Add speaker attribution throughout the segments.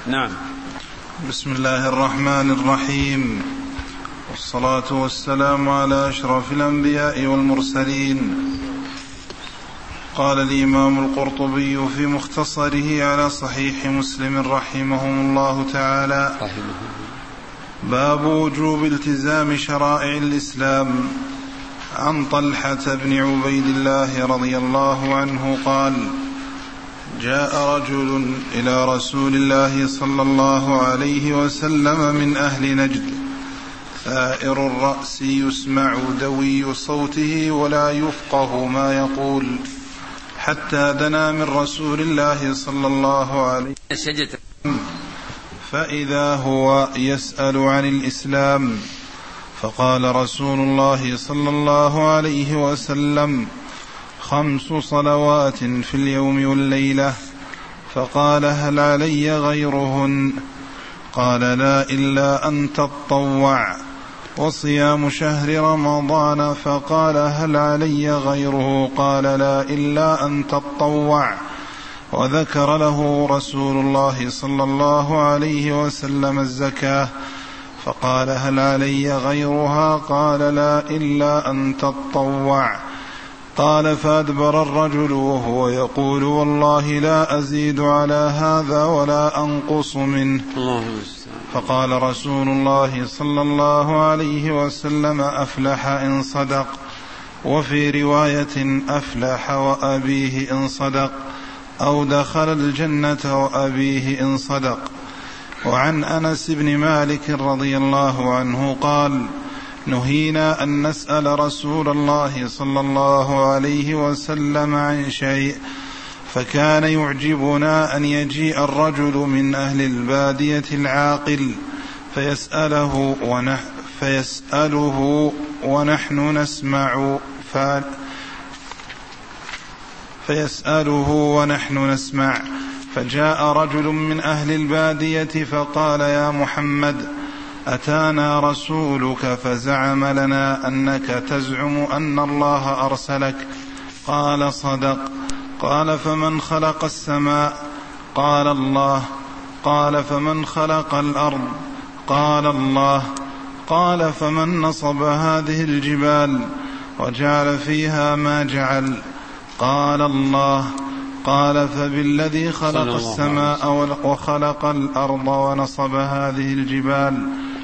Speaker 1: نعم.
Speaker 2: بسم الله الرحمن الرحيم، والصلاة والسلام على أشرف الأنبياء والمرسلين. قال الإمام القرطبي في مختصره على صحيح مسلم رحمهم الله تعالى: باب وجوب التزام شرائع الإسلام. عن طلحة بن عبيد الله رضي الله عنه قال: جاء رجل إلى رسول الله صلى الله عليه وسلم من أهل نجد، ثائر الرأس، يسمع دوي صوته ولا يفقه ما يقول، حتى دنا من رسول الله صلى الله عليه وسلم فإذا هو يسأل عن الإسلام، فقال رسول الله صلى الله عليه وسلم: 5 صلوات في اليوم والليلة. فقال: هل علي غيرهن؟ قال: لا، إلا أن تطوع. وصيام شهر رمضان. فقال: هل علي غيره؟ قال: لا، إلا أن تطوع. وذكر له رسول الله صلى الله عليه وسلم الزكاة، فقال: هل علي غيرها؟ قال: لا، إلا أن تطوع. قال: فأدبر الرجل وهو يقول: والله لا أزيد على هذا ولا أنقص منه. فقال رسول الله صلى الله عليه وسلم: أفلح إن صدق. وفي رواية: أفلح وأبيه إن صدق، أو دخل الجنة وأبيه إن صدق. وعن أنس بن مالك رضي الله عنه قال: نهينا أن نسأل رسول الله صلى الله عليه وسلم عن شيء، فكان يعجبنا أن يجيء الرجل من أهل البادية العاقل فيسأله ونحن نسمع. فجاء رجل من أهل البادية فقال: يا محمد، أتانا رسولك فزعم لنا أنك تزعم أن الله أرسلك. قال: صدق. قال: فمن خلق السماء؟ قال: الله. قال: فمن خلق الأرض؟ قال: الله. قال: فمن نصب هذه الجبال وجعل فيها ما جعل؟ قال: الله. قال: فبالذي خلق السماء وخلق الأرض ونصب هذه الجبال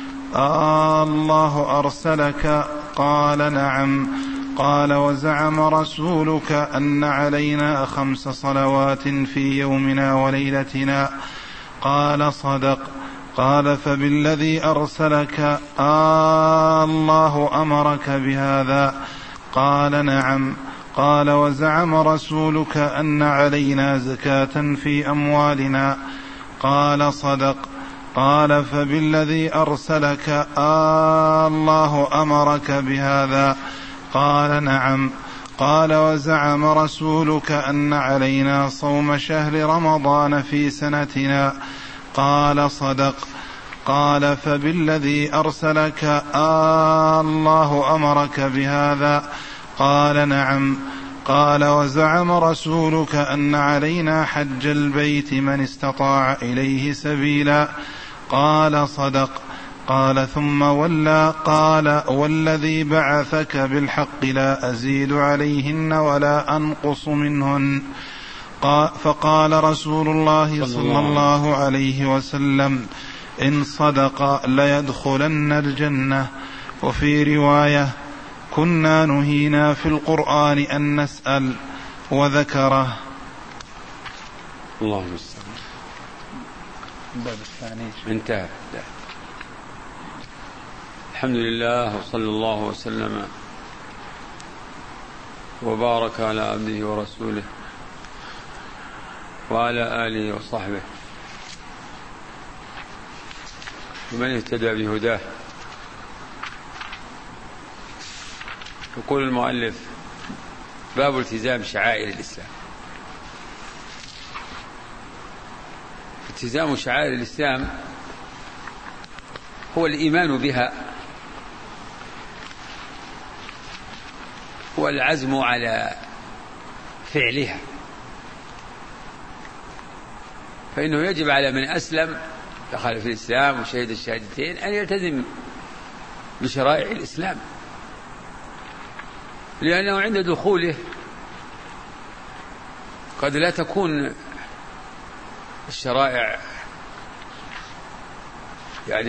Speaker 2: الله أرسلك؟ قال: نعم. قال: وزعم رسولك أن علينا 5 صلوات في يومنا وليلتنا؟ قال: صدق. قال: فبالذي أرسلك الله أمرك بهذا؟ قال: نعم. قال: وزعم رسولك أن علينا زكاة في أموالنا؟ قال: صدق. قال: فبالذي أرسلك الله أمرك بهذا؟ قال: نعم. قال: وزعم رسولك أن علينا صوم شهر رمضان في سنتنا؟ قال: صدق. قال: فبالذي أرسلك الله أمرك بهذا؟ قال: نعم. قال: وزعم رسولك أن علينا حج البيت من استطاع إليه سبيلا؟ قال: صدق. قال: ثم ولى. قال: والذي بعثك بالحق لا أزيد عليهن ولا أنقص منهن. فقال رسول الله صلى الله عليه وسلم: إن صدق ليدخلن الجنة. وفي رواية: كنا نهينا في القرآن أن نسأل، وذكره.
Speaker 1: الله المستعان.
Speaker 2: الباب الثاني
Speaker 1: انتهى. الحمد لله، وصلى الله وسلم وبارك على عبده ورسوله وعلى آله وصحبه ومن اهتدى بهداه. يقول المؤلف: باب التزام شعائر الإسلام. التزام شعائر الإسلام هو الإيمان بها والعزم على فعلها، فإنه يجب على من أسلم دخل في الإسلام وشهد الشهادتين أن يلتزم بشرائع الإسلام، لأنه عند دخوله قد لا تكون الشرائع يعني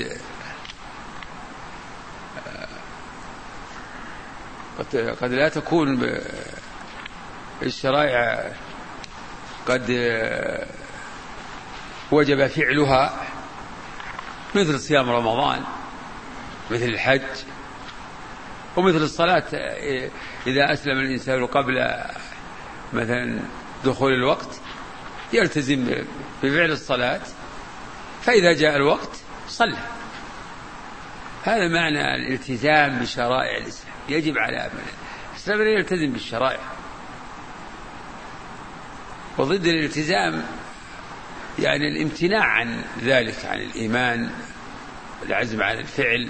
Speaker 1: قد لا تكون الشرائع قد وجب فعلها، مثل صيام رمضان، مثل الحج، ومثل الصلاة. إذا أسلم الإنسان قبل مثلا دخول الوقت يلتزم بفعل الصلاة، فإذا جاء الوقت صلى. هذا معنى الالتزام بشرائع الإسلام. يجب على الإسلام أن يلتزم بالشرائع، وضد الالتزام يعني الامتناع عن ذلك، عن الإيمان والعزم على الفعل.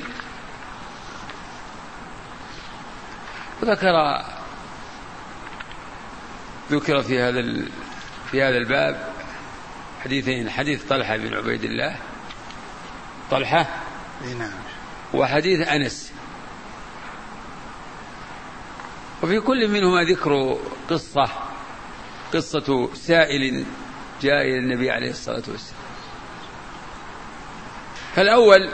Speaker 1: ذكر في هذا الباب حديثين: حديث طلحة بن عبيد الله، طلحة، وحديث أنس، وفي كل منهما ذكر قصة سائل جاء إلى النبي عليه الصلاة والسلام. فالأول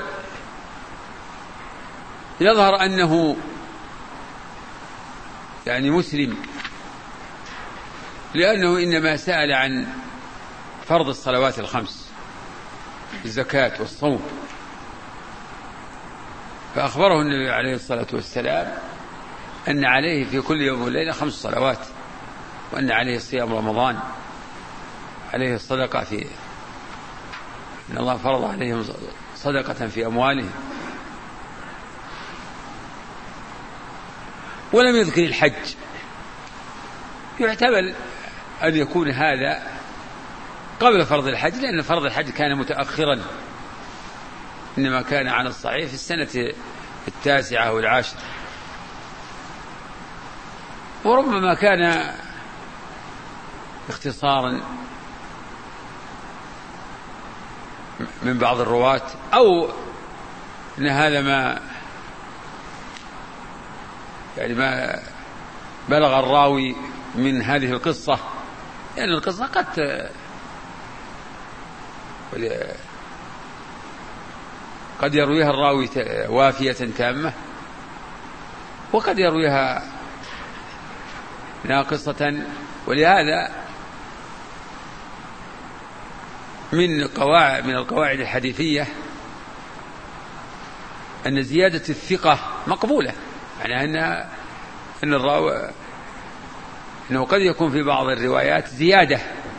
Speaker 1: يظهر أنه يعني مسلم، لأنه إنما سأل عن فرض الصلوات الخمس، الزكاة والصوم، فأخبره النبي عليه الصلاة والسلام أن عليه في كل يوم وليلة 5 صلوات، وأن عليه صيام رمضان، عليه الصدقة إن الله فرض عليهم صدقة في أموالهم، ولم يذكر الحج. يحتمل أن يكون هذا قبل فرض الحج، لأن فرض الحج كان متأخرا، إنما كان على الصحيح في السنة 9 والعاشرة، وربما كان اختصارا من بعض الرواة، أو أن هذا ما بلغ الراوي من هذه القصة، لأن القصة قد يرويها الراوي وافية تامة، وقد يرويها ناقصة. ولهذا من القواعد الحديثية أن زيادة الثقة مقبولة، يعني أن الراوي أنه قد يكون في بعض الروايات زيادة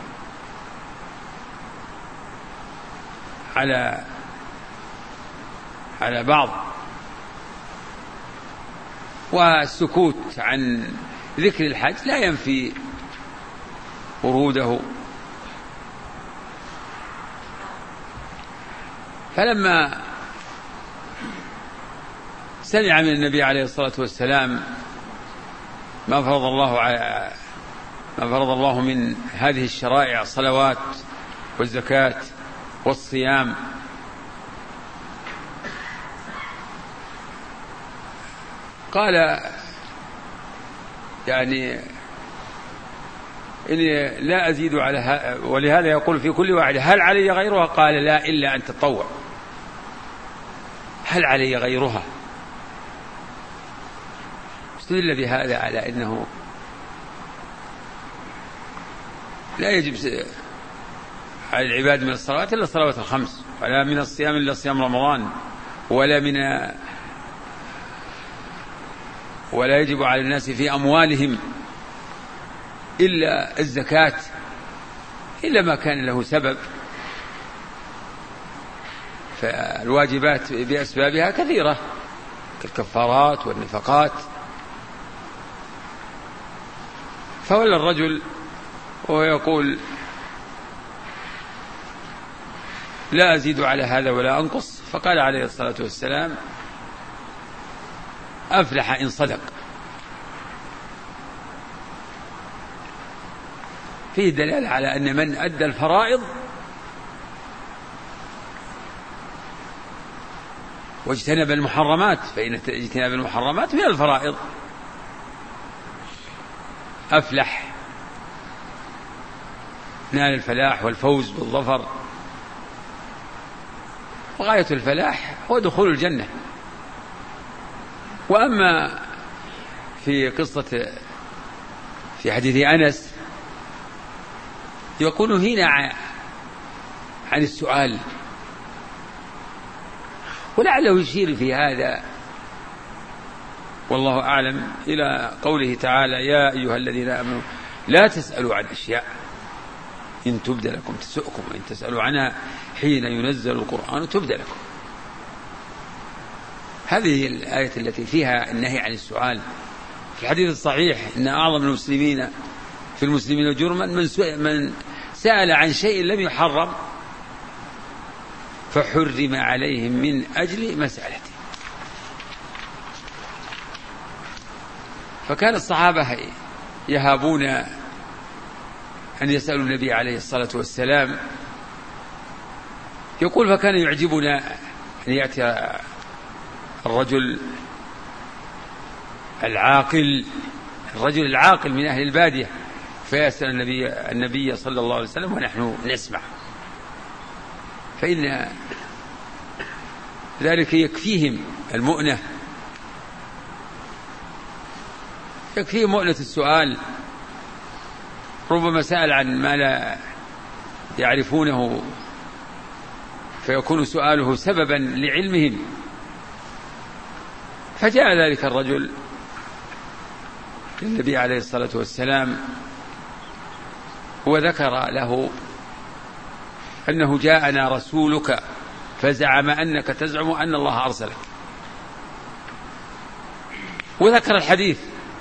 Speaker 1: على بعض، والسكوت عن ذكر الحج لا ينفي وروده. فلما سمع من النبي عليه الصلاة والسلام ما فرض الله من هذه الشرائع، الصلوات والزكاة والصيام، قال يعني إني لا أزيد على ولهذا يقول في كل واحد: هل علي غيرها؟ قال: لا، إلا أن تطوع. هل علي غيرها؟ استدل بهذا على أنه لا يجب على العباد من الصلوات إلا الصلوات الخمس، ولا من الصيام إلا صيام رمضان، ولا يجب على الناس في أموالهم إلا الزكاة، إلا ما كان له سبب. فالواجبات بأسبابها كثيرة كالكفارات والنفقات. فولى الرجل وهو يقول: لا أزيد على هذا ولا أنقص. فقال عليه الصلاة والسلام: أفلح إن صدق. فيه دلالة على أن من أدى الفرائض واجتنب المحرمات، فإن اجتناب المحرمات من الفرائض. أفلح، نال الفلاح والفوز بالظفر، وغاية الفلاح هو دخول الجنة. وأما في قصة في حديث أنس يقول هنا عن السؤال، ولعله يشير في هذا والله أعلم إلى قوله تعالى: يا أيها الذين آمنوا لا تسألوا عن أشياء إن تبد لكم تسؤكم وإن تسألوا عنها حين ينزل القرآن تبد لكم. هذه الآية التي فيها النهي عن السؤال. في الحديث الصحيح إن أعظم المسلمين في المسلمين جرما من سأل عن شيء لم يحرم فحرم عليهم من أجل مسألته. فكان الصحابة يهابون أن يسألوا النبي عليه الصلاة والسلام. يقول: فكان يعجبنا أن يأتي الرجل العاقل من أهل البادية فيسأل النبي صلى الله عليه وسلم ونحن نسمع، فإن ذلك يكفيهم المؤنة، يكفيهم مؤنة السؤال. ربما سأل عن ما لا يعرفونه فيكون سؤاله سببا لعلمهم. فجاء ذلك الرجل للنبي عليه الصلاة والسلام وذكر له أنه جاءنا رسولك فزعم أنك تزعم أن الله أرسلك، وذكر الحديث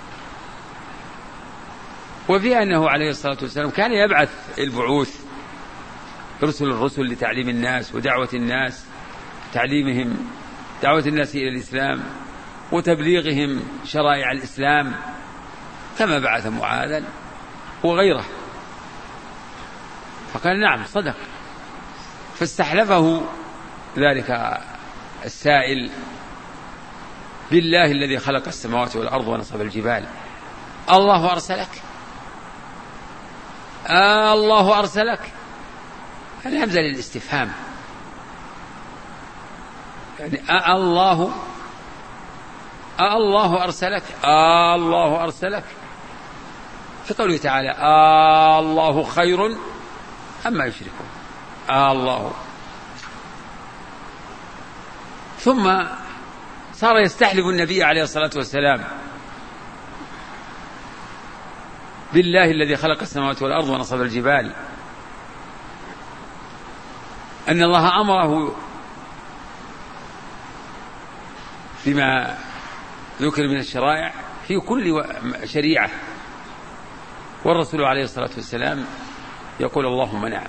Speaker 1: وفيه أنه عليه الصلاة والسلام كان يبعث البعوث يرسل الرسل لتعليم الناس ودعوة الناس، تعليمهم دعوة الناس إلى الإسلام وتبليغهم شرائع الإسلام، كما بعث معاذا وغيره. فقال: نعم صدق. فاستحلفه ذلك السائل بالله الذي خلق السماوات والأرض ونصب الجبال: الله أرسلك؟ الله أرسلك؟ الهمزة للاستفهام، يعني الله أرسلك؟ الله أرسلك؟ في قوله تعالى: الله خير أما يشركون. الله. ثم صار يستحلف النبي عليه الصلاة والسلام بالله الذي خلق السماوات والأرض ونصب الجبال أن الله أمره بما ذكر من الشرائع في كل شريعة، والرسول عليه الصلاة والسلام يقول: اللهم نعم.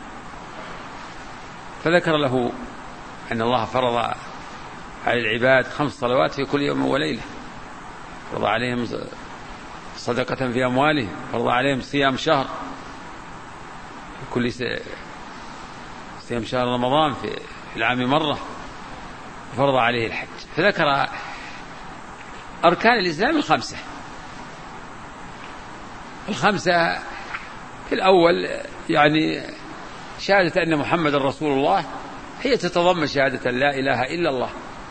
Speaker 1: فذكر له أن الله فرض على العباد 5 صلوات في كل يوم وليلة، فرض عليهم صدقة في أموالهم، فرض عليهم صيام شهر في كل صيام شهر رمضان في العام مرة، فرض عليه الحج. فذكر أركان الإسلام الخمسة في الأول، يعني شهادة أن محمد رسول الله، هي تتضمن شهادة لا إله إلا الله.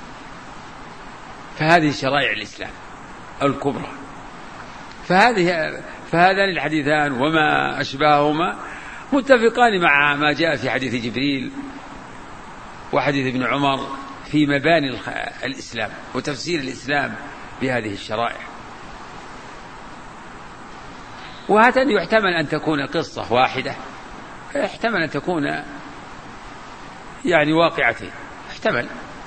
Speaker 1: فهذه شرائع الإسلام الكبرى. فهذان الحديثان وما أشباههما متفقان مع ما جاء في حديث جبريل وحديث ابن عمر في مباني الإسلام وتفسير الإسلام بهذه الشرائع. وهاتان يحتمل أن تكون قصة واحدة، يحتمل أن تكون يعني واقعتين، يحتمل.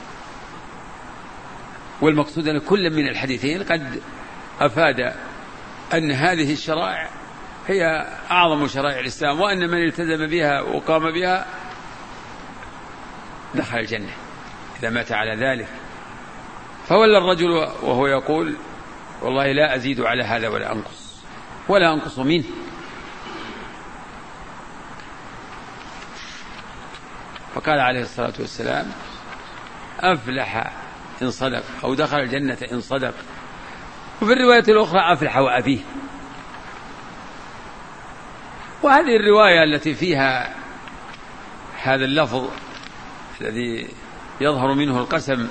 Speaker 1: والمقصود أن كل من الحديثين قد أفاد أن هذه الشرائع هي أعظم شرائع الإسلام، وأن من التزم بها وقام بها دخل الجنة إذا مات على ذلك. فولى الرجل وهو يقول: والله لا أزيد على هذا ولا أنقص منه. فقال عليه الصلاة والسلام: أفلح إن صدق، أو دخل الجنة إن صدق. وفي الرواية الأخرى أفلح وأبيه. وهذه الرواية التي فيها هذا اللفظ الذي يظهر منه القسم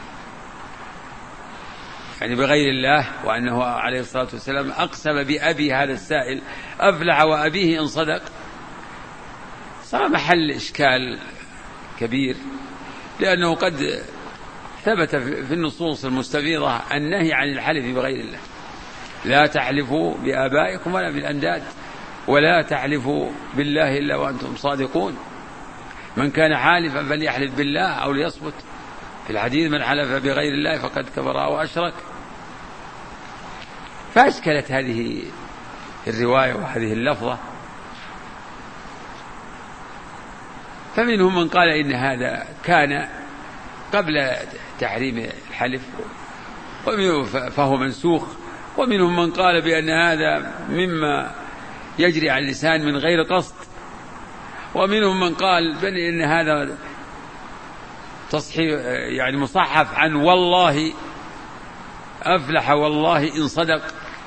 Speaker 1: يعني بغير الله، وأنه عليه الصلاة والسلام أقسم بأبي هذا السائل أفلح وأبيه إن صدق، صار محل إشكال كبير، لأنه قد ثبت في النصوص المستفيضة النهي عن الحلف بغير الله: لا تحلفوا بآبائكم ولا بالأنداد، ولا تحلفوا بالله إلا وأنتم صادقون، من كان حالفا فليحلف بالله أو ليصمت. في الحديث: من حلف بغير الله فقد كفر أو أشرك. فأشكلت هذه الرواية وهذه اللفظة، فمنهم من قال إن هذا كان قبل تحريم الحلف فهو منسوخ، ومنهم من قال بأن هذا مما يجري على اللسان من غير قصد، ومنهم من قال بأن هذا تصحيح يعني مصحف عن والله أفلح والله إن صدق.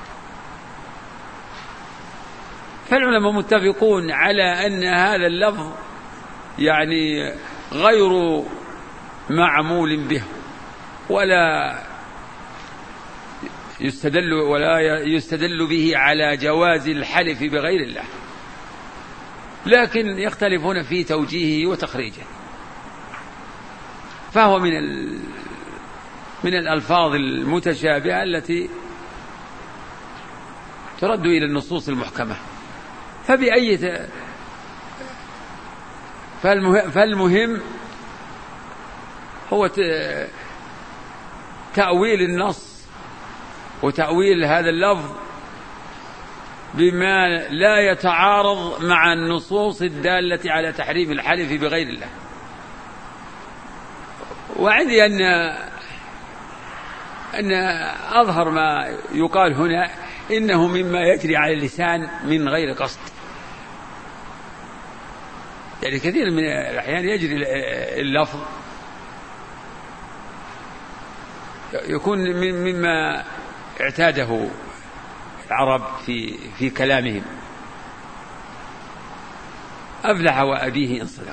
Speaker 1: فالعلماء متفقون على أن هذا اللفظ يعني غير معمول به، ولا يستدل به على جواز الحلف بغير الله، لكن يختلفون في توجيهه وتخريجه. فهو من الألفاظ المتشابهة التي ترد إلى النصوص المحكمة. فالمهم هو تأويل النص وتأويل هذا اللفظ بما لا يتعارض مع النصوص الدالة على تحريم الحلف بغير الله. وعندي أن أظهر ما يقال هنا إنه مما يجري على اللسان من غير قصد، يعني كثير من الأحيان يجري اللفظ يكون مما اعتاده العرب في كلامهم: أفلح وأبيه إن صدق.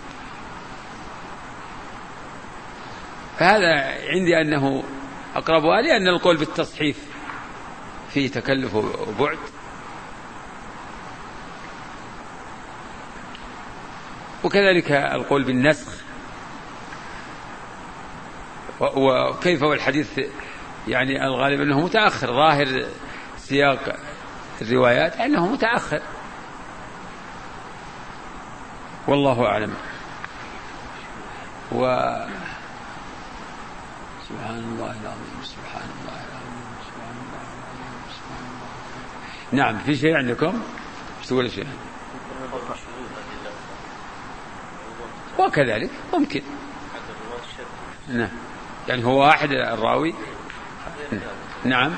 Speaker 1: فهذا عندي أنه أقربها، لأن القول بالتصحيف فيه تكلف وبعد، وكذلك القول بالنسخ. وكيف والحديث يعني الغالب أنه متأخر، ظاهر سياق الروايات أنه متأخر، والله أعلم. سبحان الله العظيم، سبحان الله العظيم، سبحان الله العظيم، سبحان الله العظيم. نعم، في شيء عندكم؟ ايش تقول شيء؟ وكذلك ممكن، نعم، يعني هو واحد الراوي، نعم،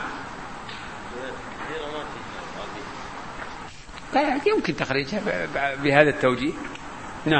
Speaker 1: يمكن تخريجها بهذا التوجيه، نعم.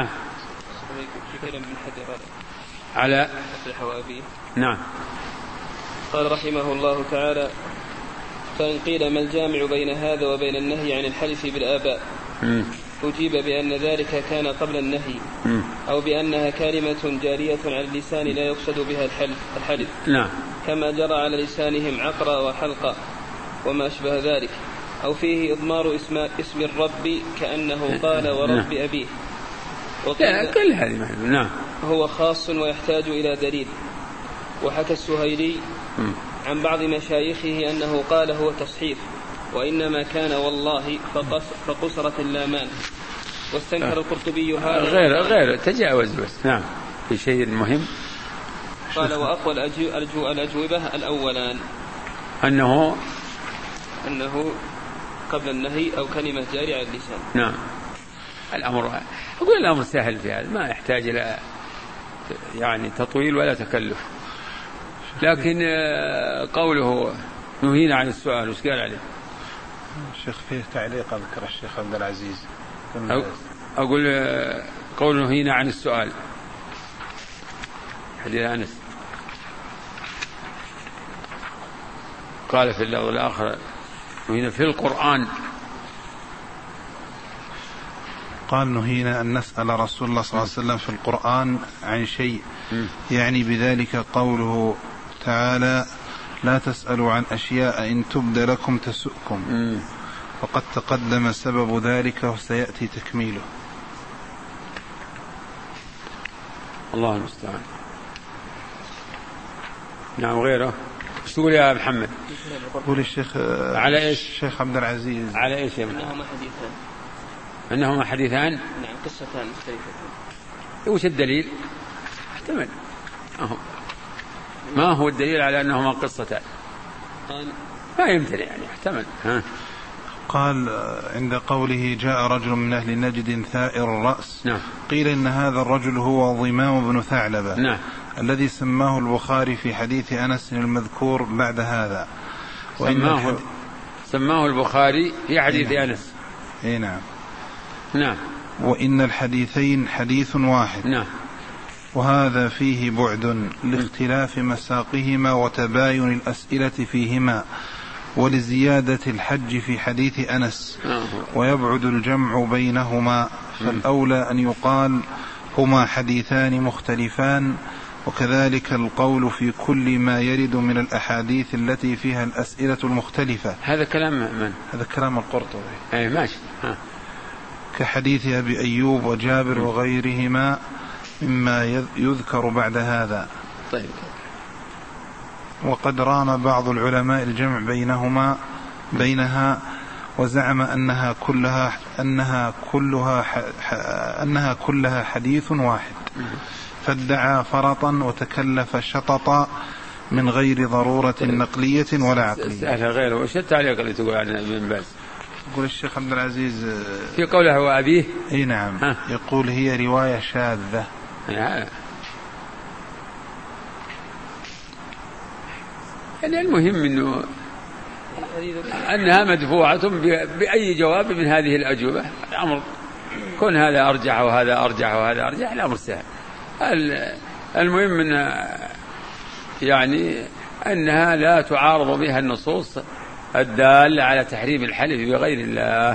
Speaker 1: على أفلح وأبيه، نعم.
Speaker 3: قال رحمه الله تعالى: فإن قيل ما الجامع بين هذا وبين النهي عن الحلف بالآباء؟ أجيب بأن ذلك كان قبل النهي، أو بأنها كلمة جارية على اللسان لا يقصد بها الحلف،
Speaker 1: نعم،
Speaker 3: كما جرى على لسانهم عقرا وحلقا وما أشبه ذلك، أو فيه إضمار اسم الرب كأنه قال ورب أبيه،
Speaker 1: كل هذه نعم،
Speaker 3: هو خاص ويحتاج إلى دليل. وحكى السهيلي عن بعض مشايخه أنه قال هو تصحيف، وإنما كان والله فقصرت اللامان. واستنكر القرطبي هذا
Speaker 1: غير تجاوز بس، نعم، في شيء مهم.
Speaker 3: قال: وأقوى الأجوبة الأولان،
Speaker 1: أنه
Speaker 3: قبل النهي أو كلمة جارية على اللسان.
Speaker 1: نعم، الأمر سهل في هذا، ما يحتاج إلى يعني تطويل ولا تكلف. لكن قوله نهينا عن السؤال، وش قال عليه
Speaker 2: الشيخ؟ فيه تعليق أذكر الشيخ عبد العزيز،
Speaker 1: أقول قوله نهينا عن السؤال، حديث أنس. قال في اللفظ الآخر نهينا في القرآن.
Speaker 2: قال نهينا أن نسأل رسول الله صلى الله عليه وسلم في القرآن عن شيء، يعني بذلك قوله تعالى لا تسألوا عن أشياء إن تبد لكم تسؤكم، وقد تقدم سبب ذلك وسيأتي تكميله.
Speaker 1: الله المستعان. نعم. غيره ايش تقول يا محمد؟
Speaker 2: يقول الشيخ
Speaker 1: على ايش؟
Speaker 2: الشيخ عبد العزيز
Speaker 1: على ايش يا محمد؟ انهما حديثان.
Speaker 3: نعم قصتان مختلفتان.
Speaker 1: وش الدليل؟ احتمل. ما هو الدليل على انهما قصتان؟ ما يمتنع يعني احتمل.
Speaker 2: قال عند قوله جاء رجل من أهل نجد ثائر الرأس.
Speaker 1: نعم.
Speaker 2: قيل إن هذا الرجل هو ضمام بن ثعلبة.
Speaker 1: نعم. الذي
Speaker 2: سماه البخاري في حديث أنس المذكور بعد هذا.
Speaker 1: سماه البخاري في حديث أنس.
Speaker 2: نعم.
Speaker 1: نعم.
Speaker 2: وإن الحديثين حديث واحد.
Speaker 1: نعم.
Speaker 2: وهذا فيه بعد لاختلاف مساقهما وتباين الأسئلة فيهما ولزيادة الحج في حديث أنس، ويبعد الجمع بينهما، فالأولى أن يقال هما حديثان مختلفان، وكذلك القول في كل ما يرد من الأحاديث التي فيها الأسئلة المختلفة.
Speaker 1: هذا كلام من؟
Speaker 2: هذا كلام القرطبي.
Speaker 1: أي ماشي.
Speaker 2: كحديث أبي أيوب وجابر وغيرهما مما يذكر بعد هذا.
Speaker 1: طيب.
Speaker 2: وقد رام بعض العلماء الجمع بينها وزعم أنها كلها حديث واحد، فادعى فرطا وتكلف شططا من غير ضرورة نقلية ولا عقلية.
Speaker 1: سهل غيره. وش التعليق اللي تقول عن ابن باز؟
Speaker 2: يقول الشيخ عبد العزيز
Speaker 1: في قوله وأبيه.
Speaker 2: اي نعم. يقول هي رواية شاذة.
Speaker 1: يعني المهم أنها مدفوعة بأي جواب من هذه الأجوبة. الأمر كون هذا أرجح وهذا أرجح وهذا أرجح، الأمر سهل. المهم يعني أنها لا تعارض بها النصوص الدالة على تحريم الحلف بغير الله.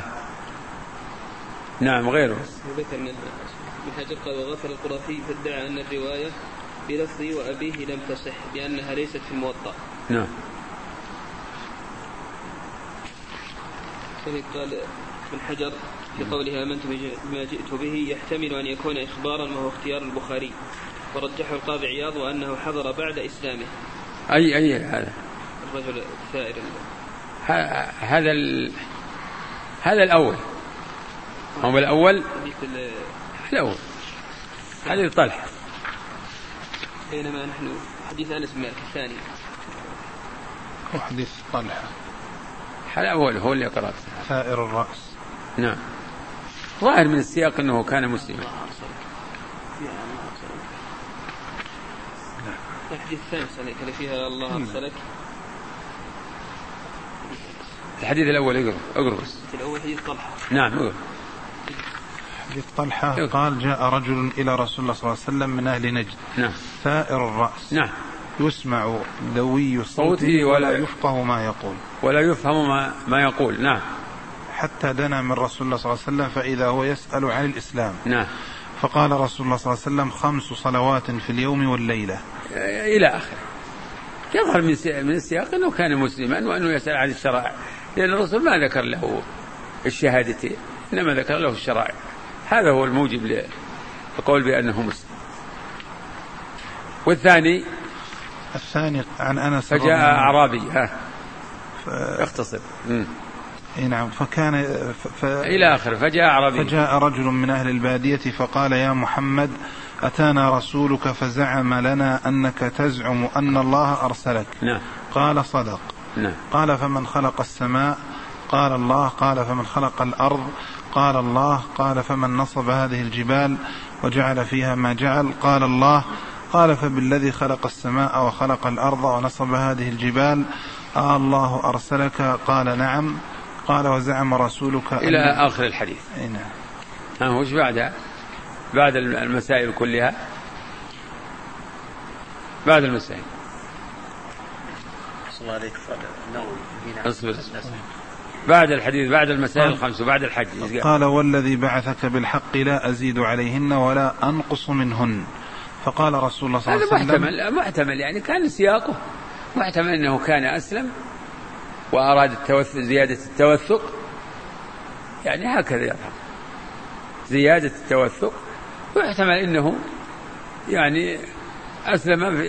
Speaker 1: نعم. غيره
Speaker 3: ذكر من حجر قال وغفر القرافي فادعى أن الرواية بلفظ وأبيه لم تصح لأنها ليست في الموطأ.
Speaker 1: نعم.
Speaker 3: قال ابن حجر في قوله آمنت بما جئت به يحتمل أن يكون إخبارا وهو اختيار البخاري، ورجحه القاضي عياض وأنه حضر بعد إسلامه.
Speaker 1: أي هذا
Speaker 3: الرجل الثائر
Speaker 1: هذا الأول. هو الأول حديث طلحة،
Speaker 3: بينما نحن حديث أنس بن مالك الثاني
Speaker 2: وحديث طلحة
Speaker 1: الأول هو اللي قرأت
Speaker 2: ثائر الرأس.
Speaker 1: نعم. ظاهر من السياق أنه كان مسلما.
Speaker 3: الحديث الثاني اللي فيها الله أرسلك.
Speaker 1: الحديث الأول اقرأ.
Speaker 3: الأول حديث طلحة.
Speaker 1: نعم. اقرأ.
Speaker 2: حديث طلحة قال جاء رجل إلى رسول الله صلى الله عليه وسلم من أهل نجد.
Speaker 1: نعم.
Speaker 2: ثائر الرأس.
Speaker 1: نعم.
Speaker 2: يسمع دوي صوته ولا يفقه ما يقول.
Speaker 1: نعم.
Speaker 2: حتى دنا من رسول الله صلى الله عليه وسلم فإذا هو يسأل عن الإسلام.
Speaker 1: نعم.
Speaker 2: فقال رسول الله صلى الله عليه وسلم 5 صلوات في اليوم والليلة
Speaker 1: إلى آخر. يظهر من السياق أنه كان مسلما وأنه يسأل عن الشرائع، لأن الرسول ما ذكر له الشهادتين إنما ذكر له الشرائع. هذا هو الموجب للقول بأنه مسلم. والثاني
Speaker 2: عن أنس
Speaker 1: فجاء أعرابي. اختصر.
Speaker 2: نعم. فكان
Speaker 1: إلى آخر. فجاء أعرابي.
Speaker 2: فجاء رجل من أهل البادية فقال يا محمد أتانا رسولك فزعم لنا أنك تزعم أن الله أرسلك.
Speaker 1: نعم.
Speaker 2: قال صدق.
Speaker 1: نعم.
Speaker 2: قال فمن خلق السماء؟ قال الله. قال فمن خلق الأرض؟ قال الله. قال فمن نصب هذه الجبال وجعل فيها ما جعل؟ قال الله. قال فبالذي خلق السماء وخلق الأرض ونصب هذه الجبال الله أرسلك؟ قال نعم. قال وزعم رسولك
Speaker 1: إلى آخر الحديث.
Speaker 2: نعم.
Speaker 1: وش بعدها؟ بعد المسائل كلها. بعد المسائل
Speaker 4: الله عليك
Speaker 1: اصبر بعد الحديث بعد المسائل الخمس وبعد الحج.
Speaker 2: قال والذي بعثك بالحق لا أزيد عليهن ولا أنقص منهن. فقال رسول الله صلى الله عليه وسلم
Speaker 1: هذا محتمل يعني كان سياقه محتمل أنه كان أسلم وأراد زيادة التوثق يعني هكذا يفهم زيادة التوثق ويحتمل أنه يعني أسلم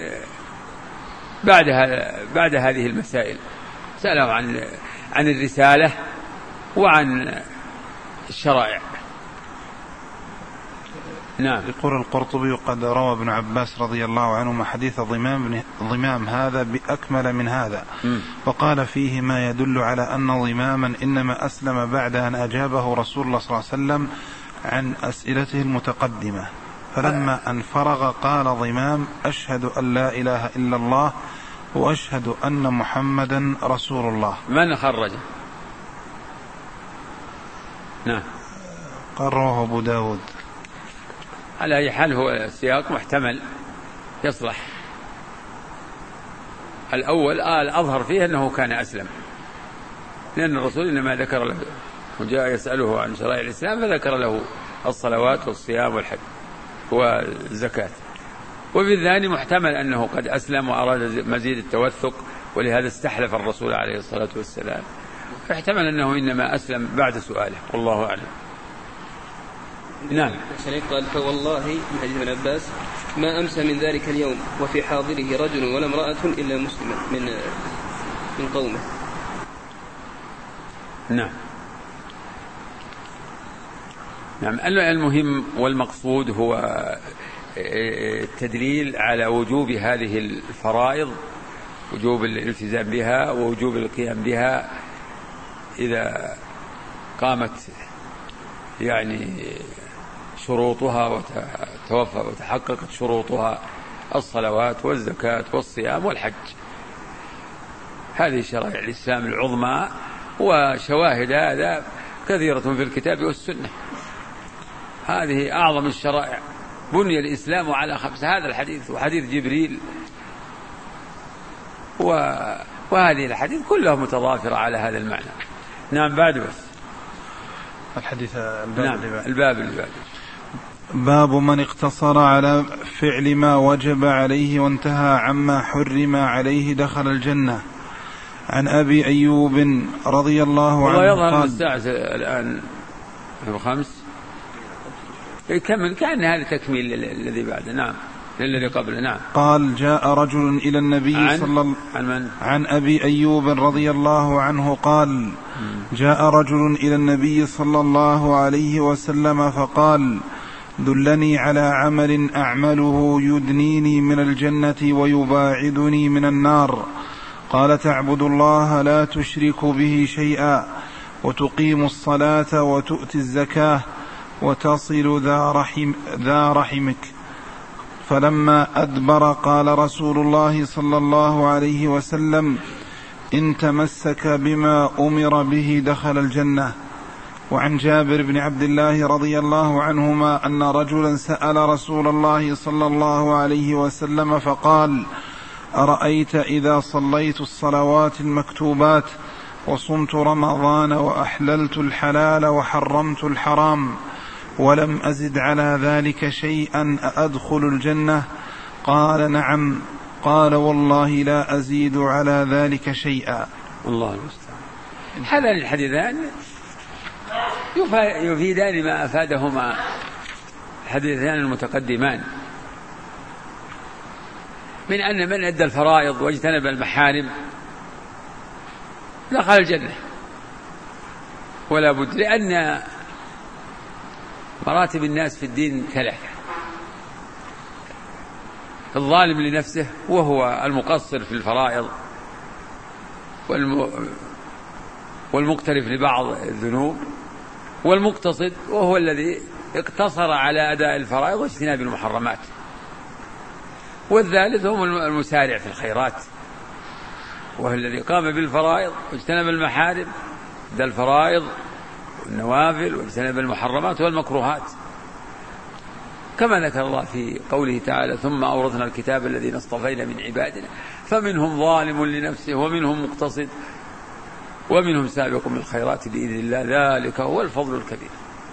Speaker 1: بعد هذه المسائل سأله عن الرسالة وعن الشرائع. نعم.
Speaker 2: يقول القرطبي وقد روى ابن عباس رضي الله عنهما حديث ضمام هذا بأكمل من هذا وقال فيه ما يدل على أن ضماما إنما أسلم بعد أن أجابه رسول الله صلى الله عليه وسلم عن أسئلته المتقدمة فلما أن فرغ قال ضمام أشهد أن لا إله إلا الله وأشهد أن محمدا رسول الله.
Speaker 1: من خرجه؟ نعم.
Speaker 2: قال رواه أبو داود.
Speaker 1: على أي حال هو السياق محتمل يصلح. الأول الأظهر فيه أنه كان أسلم لأن الرسول إنما ذكر له وجاء يسأله عن شرائع الإسلام فذكر له الصلوات والصيام والحج والزكاة. وفي الثاني محتمل أنه قد أسلم وأراد مزيد التوثق ولهذا استحلف الرسول عليه الصلاة والسلام فاحتمل أنه إنما أسلم بعد سؤاله والله أعلم. نعم.
Speaker 3: قال فوالله من حديث ابن عباس ما أمسى من ذلك اليوم وفي حاضره رجل ولا امرأة إلا مسلما من قومه.
Speaker 1: نعم. نعم. المهم والمقصود هو التدليل على وجوب هذه الفرائض وجوب الالتزام بها ووجوب القيام بها إذا قامت يعني شروطها وتحققت شروطها الصلوات والزكاة والصيام والحج. هذه شرائع الإسلام العظمى وشواهد هذا كثيرة في الكتاب والسنة. هذه أعظم الشرائع بني الإسلام على 5 هذا الحديث وحديث جبريل وهذه الحديث كلها متضافرة على هذا المعنى. نعم. بعد بس
Speaker 2: الحديث
Speaker 1: الباب
Speaker 2: باب من اقتصر على فعل ما وجب عليه وانتهى عما حرم عليه دخل الجنة. عن أبي أيوب رضي الله عنه
Speaker 1: يظهر الساعة الآن 5 يكمل كأن هذا تكميل الذي بعده. نعم. الذي قبله. نعم.
Speaker 2: قال جاء رجل إلى النبي عن أبي أيوب رضي الله عنه قال جاء رجل إلى النبي صلى الله عليه وسلم فقال دلني على عمل أعمله يدنيني من الجنة ويباعدني من النار. قال تعبد الله لا تشرك به شيئا وتقيم الصلاة وتؤتي الزكاة وتصل ذا رحمك. فلما أدبر قال رسول الله صلى الله عليه وسلم إن تمسك بما أمر به دخل الجنة. وعن جابر بن عبد الله رضي الله عنهما أن رجلا سأل رسول الله صلى الله عليه وسلم فقال أرأيت إذا صليت الصلوات المكتوبات وصمت رمضان وأحللت الحلال وحرمت الحرام ولم أزد على ذلك شيئا أدخل الجنة؟ قال نعم. قال والله لا أزيد على ذلك شيئا.
Speaker 1: الله المستعان. هذان الحديثان يفيدان ما أفادهما الحديثان المتقدمان من أن من أدى الفرائض واجتنب المحارم دخل الجنة ولا بد، لأن مراتب الناس في الدين 3: الظالم لنفسه وهو المقصر في الفرائض والمقترف لبعض الذنوب، والمقتصد وهو الذي اقتصر على أداء الفرائض واجتناب المحرمات، والثالث هم المسارع في الخيرات وهو الذي قام بالفرائض واجتنب المحارم، أدى الفرائض والنوافل واجتنب المحرمات والمكروهات. كما ذكر الله في قوله تعالى ثم أورثنا الكتاب الذين اصطفينا من عبادنا فمنهم ظالم لنفسه ومنهم مقتصد ومنهم سابق بالخيرات بإذن الله ذلك هو الفضل الكبير.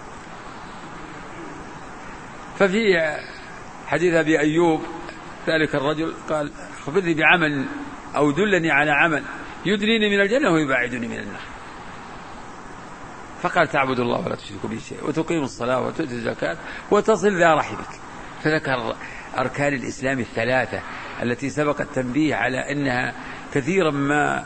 Speaker 1: ففي حديث أبي أيوب ذلك الرجل قال خبرني بعمل أو دلني على عمل يدنيني من الجنة ويبعدني من النار. فقال تعبد الله ولا تشرك به شيئا وتقيم الصلاة وتؤتي الزكاة وتصل ذا رحمك. فذكر أركان الإسلام الثلاثة التي سبق التنبيه على أنها كثيرا ما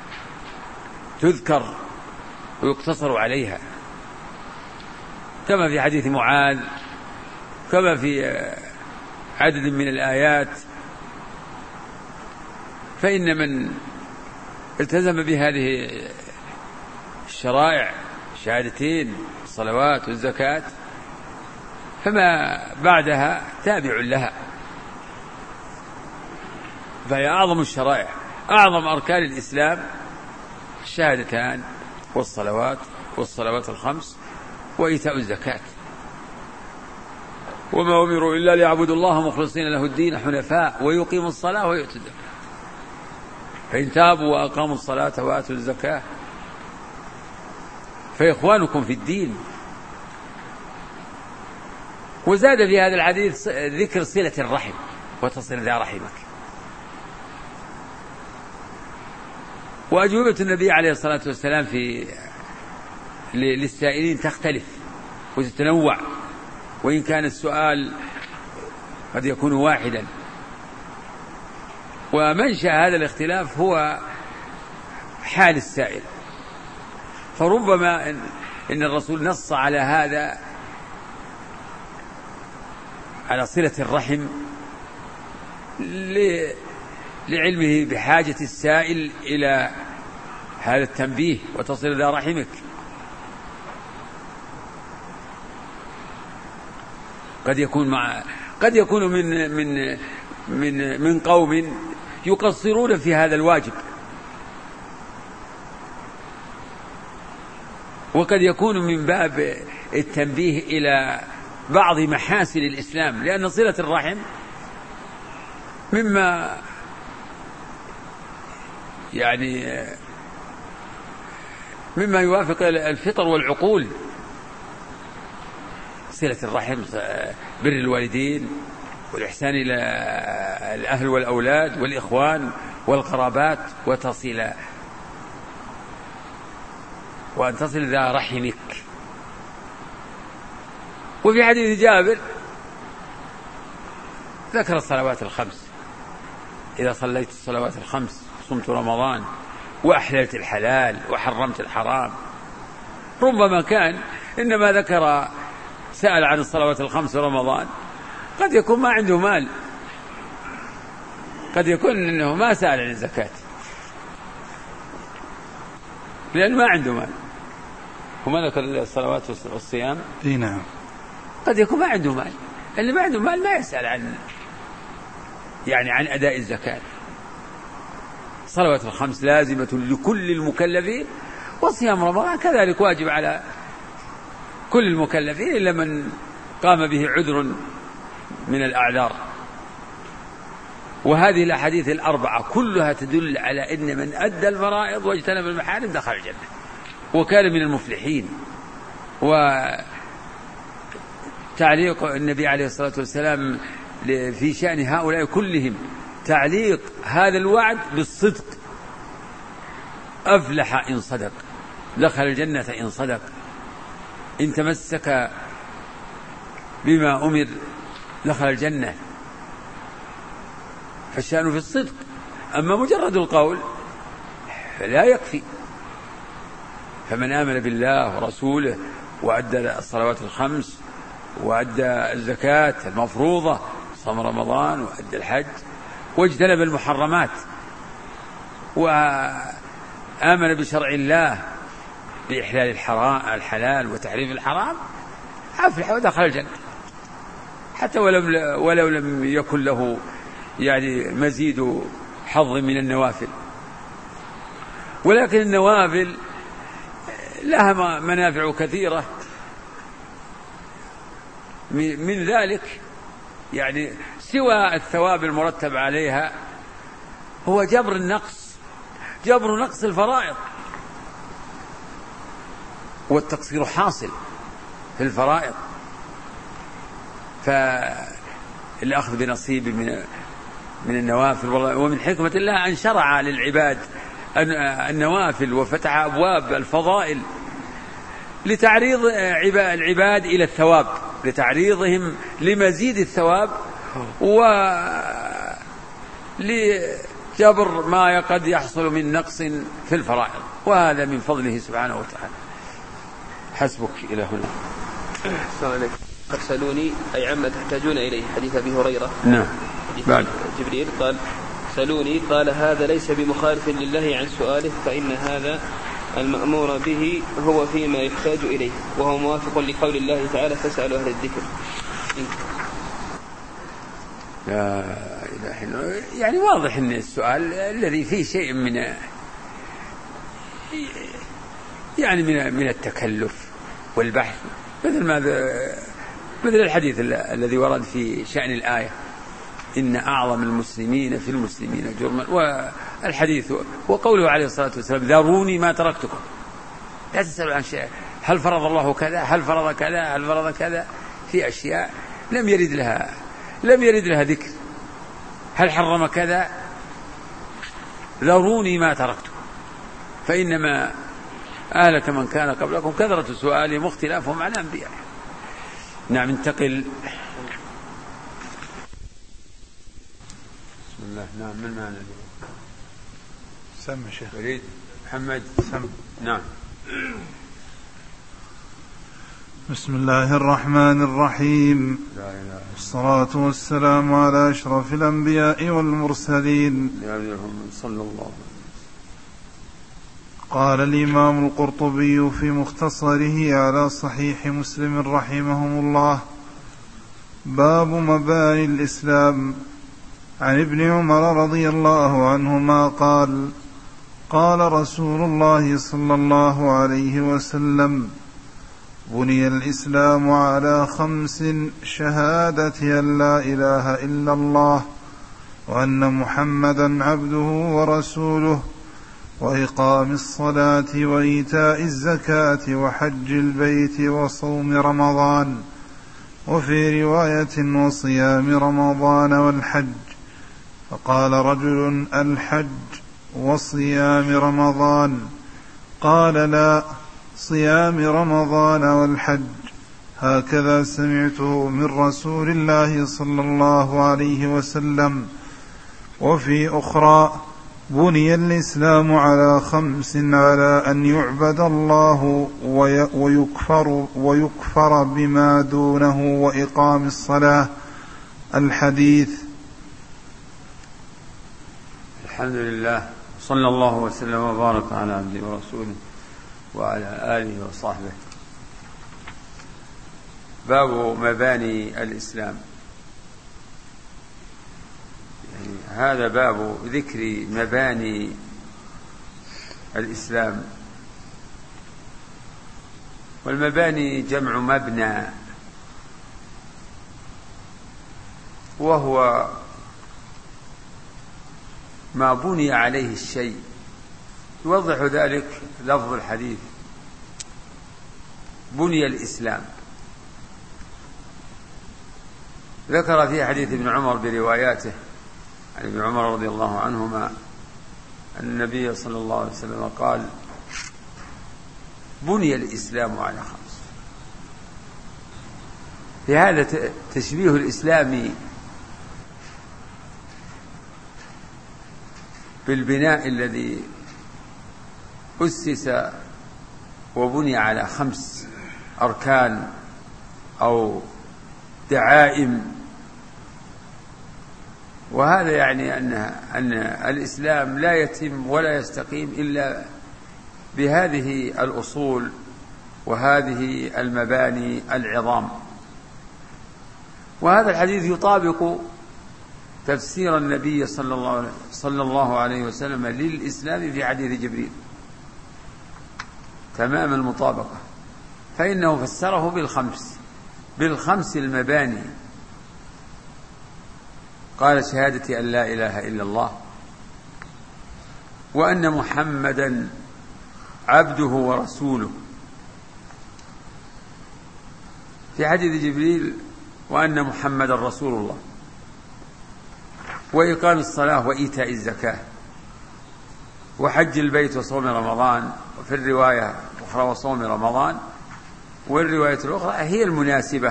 Speaker 1: تذكر ويقتصر عليها، كما في حديث معاذ كما في عدد من الآيات. فإن من التزم بهذه الشرائع الشهادتين الصلوات والزكاة فما بعدها تابع لها، فهي أعظم الشرائع أعظم أركان الإسلام الشهادتان والصلوات الخمس وإيتاء الزكاة. وما أمروا إلا ليعبدوا الله مخلصين له الدين حنفاء ويقيموا الصلاة ويؤتوا الزكاة فإن تابوا وأقاموا الصلاة وآتوا الزكاة فإخوانكم في الدين. وزاد في هذا الحديث ذكر صلة الرحم وتصل ذا رحمك. وأجوبة النبي عليه الصلاة والسلام للسائلين تختلف وتتنوع، وإن كان السؤال قد يكون واحدا. ومنشأ هذا الاختلاف هو حال السائل، فربما إن الرسول نص على هذا على صلة الرحم لعلمه بحاجة السائل إلى هذا التنبيه وتصل ذا رحمك. قد يكون من قوم يقصرون في هذا الواجب، وقد يكون من باب التنبيه إلى بعض محاسن الإسلام، لأن صلة الرحم مما يوافق الفطر والعقول. صلة الرحم بر الوالدين والإحسان إلى الأهل والأولاد والإخوان والقرابات وأن تصل ذا رحمك. وفي حديث جابر ذكر الصلوات الخمس: إذا صليت الصلوات الخمس صمت رمضان وأحللت الحلال وحرمت الحرام. ربما كان إنما سأل عن الصلوات الخمس رمضان، قد يكون ما عنده مال، قد يكون إنه ما سأل عن الزكاة لأنه ما عنده مال، وما ذكر الصلوات والصيام.
Speaker 2: نعم.
Speaker 1: قد يكون ما عنده مال، اللي ما عنده مال ما يسأل عن أداء الزكاة. صلوات الخمس لازمة لكل المكلفين، وصيام رمضان كذلك واجب على كل المكلفين إلا من قام به عذر من الأعذار. وهذه الأحاديث الأربعة كلها تدل على أن من أدى الفرائض واجتنب المحارم دخل الجنة وكان من المفلحين. وتعليق النبي عليه الصلاة والسلام في شأن هؤلاء كلهم تعليق هذا الوعد بالصدق: أفلح إن صدق، دخل الجنة إن صدق، إن تمسك بما أمر دخل الجنة. فالشأن في الصدق، أما مجرد القول فلا يكفي. فمن آمن بالله ورسوله وأدى الصلوات الخمس وأدى الزكاة المفروضة صام رمضان وأدى الحج واجتنب المحرمات وآمن بشرع الله بإحلال الحلال وتحريم الحرام، أفلح ودخل الجنة، حتى ولو لم يكن له مزيد حظ من النوافل. ولكن النوافل لها منافع كثيرة، من ذلك يعني سوى الثواب المرتب عليها هو جبر نقص الفرائض، والتقصير حاصل في الفرائض، فالأخذ بنصيب من النوافل. ومن حكمة الله أن شرع للعباد النوافل وفتح أبواب الفضائل لتعريض العباد إلى الثواب، لتعريضهم لمزيد الثواب ولجبر ما قد يحصل من نقص في الفرائض، وهذا من فضله سبحانه وتعالى. حسبك إلى هنا.
Speaker 3: السلام عليكم. سألوني أي عما تحتاجون إليه، حديث أبي هريرة.
Speaker 1: نعم.
Speaker 3: بعد جبريل قال سألوني، قال هذا ليس بمخالف لله عن سؤاله، فإن هذا المأمور به هو فيما يحتاج إليه، وهو موافق لقول الله تعالى فاسألوا أهل الذكر.
Speaker 1: لا إله إلا الله. يعني واضح أن السؤال الذي فيه شيء من التكلف والبحث، مثل الحديث الذي ورد في شأن الآية إن أعظم المسلمين في المسلمين جرما، والحديث وقوله عليه الصلاة والسلام ذروني ما تركتكم، لا تسألوا عن شيء، هل فرض الله كذا، هل فرض كذا، هل فرض كذا، في أشياء لم يرد لها ذكر، هل حرم كذا، ذروني ما تركتكم فإنما أهلك من كان قبلكم كثرة سؤالهم واختلافهم على الأنبياء. نعم. انتقل. بسم الله. نعم. من معنا اليوم؟
Speaker 2: سم شيخ.
Speaker 1: يريد محمد
Speaker 2: سم.
Speaker 1: نعم.
Speaker 2: بسم الله الرحمن الرحيم.
Speaker 1: لا إله.
Speaker 2: والصلاة والسلام على أشرف الأنبياء والمرسلين.
Speaker 1: صلى الله عليه وسلم.
Speaker 2: قال الإمام القرطبي في مختصره على صحيح مسلم رحمهم الله: باب مباني الإسلام. عن ابن عمر رضي الله عنهما قال: قال رسول الله صلى الله عليه وسلم: بني الإسلام على 5: شهادة أن لا إله إلا الله وأن محمدا عبده ورسوله، وإقام الصلاة وإيتاء الزكاة وحج البيت وصوم رمضان، وفي رواية وصيام رمضان والحج. فقال رجل: الحج وصيام رمضان؟ قال: لا، صيام رمضان والحج، هكذا سمعته من رسول الله صلى الله عليه وسلم. وفي أخرى: بني الإسلام على 5: على أن يعبد الله ويكفر بما دونه وإقام الصلاة. الحديث.
Speaker 1: الحمد لله، صلى الله وسلم وبارك على عبده ورسوله وعلى آله وصحبه. باب مباني الإسلام. هذا باب ذكر مباني الإسلام، والمباني جمع مبنى، وهو ما بني عليه الشيء. يوضح ذلك لفظ الحديث: بني الإسلام. ذكر في حديث ابن عمر برواياته عن ابن عمر رضي الله عنهما أن النبي صلى الله عليه وسلم قال: بني الإسلام على 5. في هذا تشبيه الإسلام بالبناء الذي أسس وبني على 5 أركان أو دعائم. وهذا يعني أن الإسلام لا يتم ولا يستقيم إلا بهذه الأصول وهذه المباني العظام. وهذا الحديث يطابق تفسير النبي صلى الله عليه وسلم للإسلام في حديث جبريل تمام المطابقة، فإنه فسره بالخمس المباني قال شهادة أن لا إله إلا الله وأن محمدا عبده ورسوله. في حديث جبريل وأن محمدا رسول الله، وإقام الصلاة وإيتاء الزكاة وحج البيت وصوم رمضان، وفي الرواية الأخرى وصوم رمضان، والرواية الأخرى هي المناسبة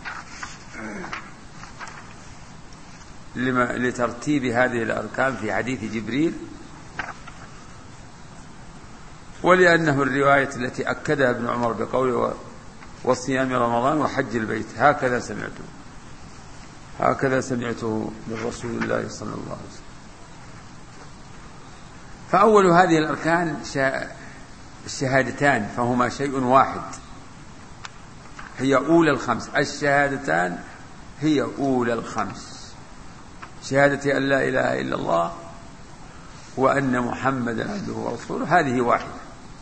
Speaker 1: لترتيب هذه الأركان في حديث جبريل، ولأنه الرواية التي أكدها ابن عمر بقوله وصيام رمضان وحج البيت، هكذا سمعته من رسول الله صلى الله عليه وسلم. فأول هذه الأركان الشهادتان، فهما شيء واحد، هي أولى الخمس. الشهادتان هي أولى الخمس، شهادة أن لا إله إلا الله وأن محمدا عبده ورسوله، هذه واحدة.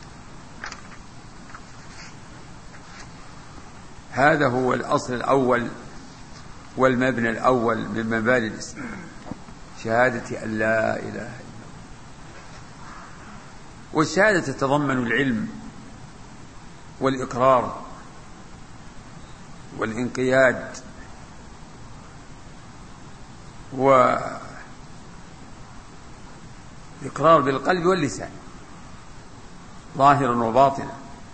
Speaker 1: هذا هو الأصل الأول والمبنى الأول من مباني الإسلام، شهادة أن لا إله إلا الله. والشهادة تتضمن العلم والإقرار والانقياد والإقرار بالقلب واللسان ظاهرا وباطنا،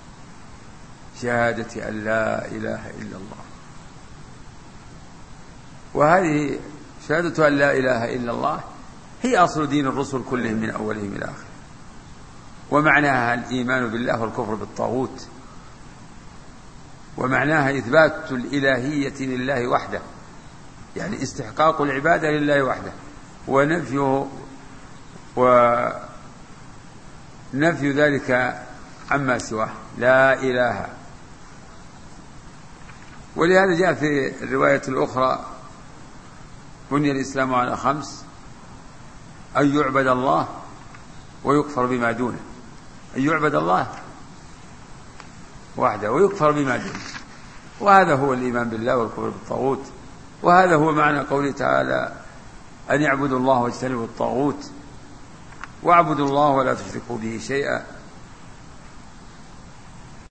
Speaker 1: شهادة أن لا إله إلا الله. وهذه شهادة أن لا إله إلا الله هي أصل دين الرسل كلهم من أولهم إلى آخره، ومعناها الإيمان بالله والكفر بالطاغوت، ومعناها إثبات الإلهية لله وحده، يعني استحقاق العبادة لله وحده، ونفي ذلك عما سواه، لا إله. ولهذا جاء في الرواية الأخرى بني الإسلام على خمس: أن يعبد الله ويكفر بما دونه، أن يعبد الله وحده ويكفر بما دونه، وهذا هو الإيمان بالله والكفر بالطاغوت. وهذا هو معنى قوله تعالى: أن يعبدوا الله واجتنبوا الطاغوت واعبدوا الله ولا تشركوا به شيئا